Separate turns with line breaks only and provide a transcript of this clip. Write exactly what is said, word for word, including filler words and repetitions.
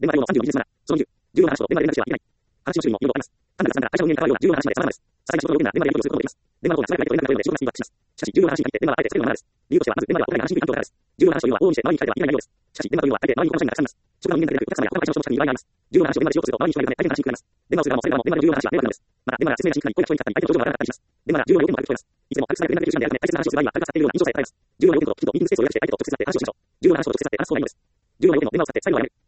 電話用のさんじゅうの技術なら、そのにじゅう、重要な話と電話で連絡してはいけない。話の種類もいろいろあります。単なる雑談から会社運営に関わるような重要な話まで様々です。さらに仕事の要件なら電話でやり取りすることもできます。電話の方が素早くやり取りができるので仕事がスピードアップします。しかし、重要な話に限って電話はあえて避けるのがマナーです。理由としては、まず電話ではお互いが安心できる環境だからです。重要な話というのは往々にして周りに聞かれてはいけない内容です。しかし、電話というのは大抵周りにこの社員がたくさんいます。職場の人間だけでなく、お客様や他の会社の職場に依頼があります。重要な話を電話でしようとすると、周りに聞かれるため大変な話になります。電話をする側もされる側も電話での重要な話は迷惑なのです。また、電話が説明がしにくかったり、声が聞こえなかったり、相手の症状がわからなかったりします。電話が重要な要件も悪く聞こえます。いつでもたくさん早く連絡できる時間であるため、大切な話をする場合には、誰か使っているような印象さえ与えます。重要な要件ときちんとミーティングスペースを予約して相手と直接会って話をしましょう。重要な話を直接会って話す方がいいのです。重要な要件の電話を使って最後はやめる。